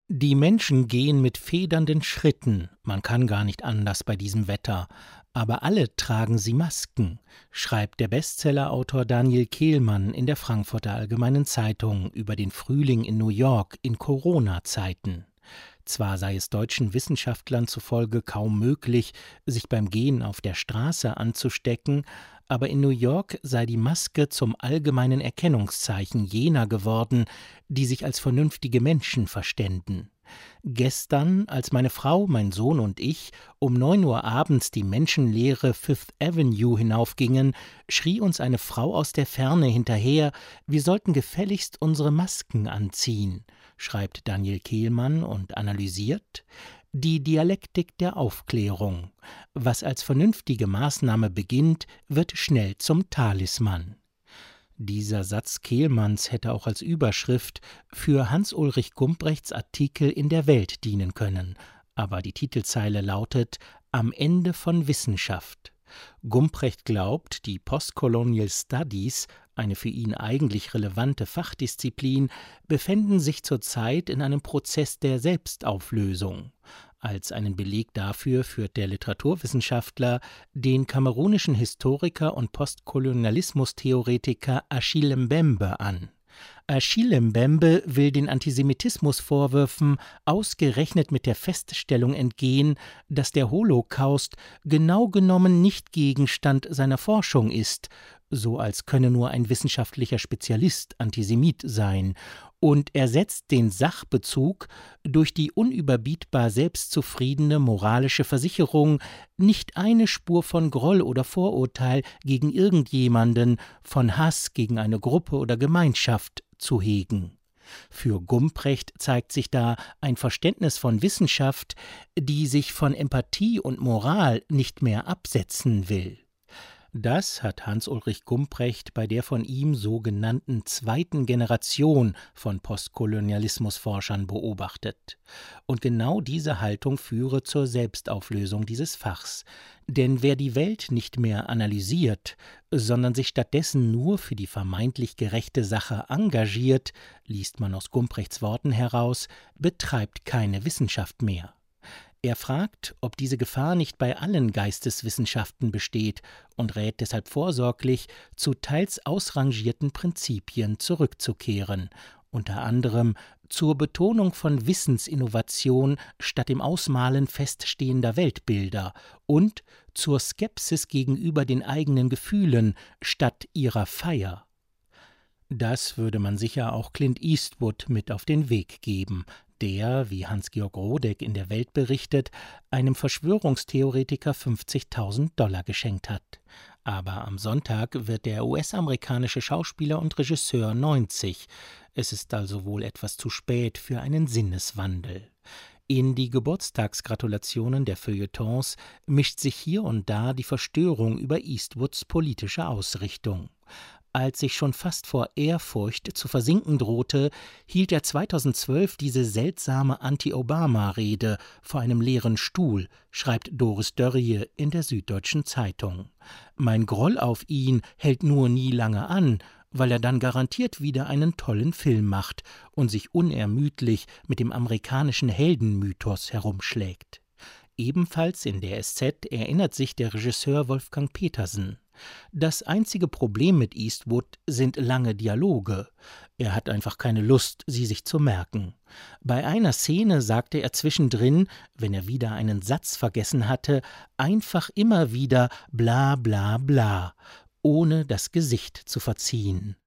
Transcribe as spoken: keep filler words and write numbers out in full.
Die Menschen gehen mit federnden Schritten, man kann gar nicht anders bei diesem Wetter, aber alle tragen sie Masken, schreibt der Bestsellerautor Daniel Kehlmann in der Frankfurter Allgemeinen Zeitung über den Frühling in New York in Corona-Zeiten. Zwar sei es deutschen Wissenschaftlern zufolge kaum möglich, sich beim Gehen auf der Straße anzustecken, aber in New York sei die Maske zum allgemeinen Erkennungszeichen jener geworden, die sich als vernünftige Menschen verständen. Gestern, als meine Frau, mein Sohn und ich um neun Uhr abends die menschenleere Fifth Avenue hinaufgingen, schrie uns eine Frau aus der Ferne hinterher, wir sollten gefälligst unsere Masken anziehen, schreibt Daniel Kehlmann und analysiert: Die Dialektik der Aufklärung. Was als vernünftige Maßnahme beginnt, wird schnell zum Talisman. Dieser Satz Kehlmanns hätte auch als Überschrift für Hans-Ulrich Gumprechts Artikel in der Welt dienen können, aber die Titelzeile lautet »Am Ende von Wissenschaft«. Gumprecht glaubt, die Postcolonial Studies, eine für ihn eigentlich relevante Fachdisziplin, befänden sich zurzeit in einem Prozess der Selbstauflösung. Als einen Beleg dafür führt der Literaturwissenschaftler den kamerunischen Historiker und Postkolonialismustheoretiker Achille Mbembe an. Achille Mbembe will den Antisemitismusvorwürfen ausgerechnet mit der Feststellung entgehen, dass der Holocaust genau genommen nicht Gegenstand seiner Forschung ist, so als könne nur ein wissenschaftlicher Spezialist Antisemit sein, und ersetzt den Sachbezug durch die unüberbietbar selbstzufriedene moralische Versicherung, nicht eine Spur von Groll oder Vorurteil gegen irgendjemanden, von Hass gegen eine Gruppe oder Gemeinschaft zu hegen. Für Gumprecht zeigt sich da ein Verständnis von Wissenschaft, die sich von Empathie und Moral nicht mehr absetzen will. Das hat Hans-Ulrich Gumprecht bei der von ihm so genannten zweiten Generation von Postkolonialismusforschern beobachtet. Und genau diese Haltung führe zur Selbstauflösung dieses Fachs. Denn wer die Welt nicht mehr analysiert, sondern sich stattdessen nur für die vermeintlich gerechte Sache engagiert, liest man aus Gumprechts Worten heraus, betreibt keine Wissenschaft mehr. Er fragt, ob diese Gefahr nicht bei allen Geisteswissenschaften besteht und rät deshalb vorsorglich, zu teils ausrangierten Prinzipien zurückzukehren, unter anderem zur Betonung von Wissensinnovation statt dem Ausmalen feststehender Weltbilder und zur Skepsis gegenüber den eigenen Gefühlen statt ihrer Feier. Das würde man sicher auch Clint Eastwood mit auf den Weg geben, der, wie Hans-Georg Rodek in der Welt berichtet, einem Verschwörungstheoretiker fünfzigtausend Dollar geschenkt hat. Aber am Sonntag wird der U S-amerikanische Schauspieler und Regisseur neunzig. Es ist also wohl etwas zu spät für einen Sinneswandel. In die Geburtstagsgratulationen der Feuilletons mischt sich hier und da die Verstörung über Eastwoods politische Ausrichtung. Als sich schon fast vor Ehrfurcht zu versinken drohte, hielt er zweitausendzwölf diese seltsame Anti-Obama-Rede vor einem leeren Stuhl, schreibt Doris Dörrie in der Süddeutschen Zeitung. Mein Groll auf ihn hält nur nie lange an, weil er dann garantiert wieder einen tollen Film macht und sich unermüdlich mit dem amerikanischen Heldenmythos herumschlägt. Ebenfalls in der S Z erinnert sich der Regisseur Wolfgang Petersen. Das einzige Problem mit Eastwood sind lange Dialoge. Er hat einfach keine Lust, sie sich zu merken. Bei einer Szene sagte er zwischendrin, wenn er wieder einen Satz vergessen hatte, einfach immer wieder bla bla bla, ohne das Gesicht zu verziehen.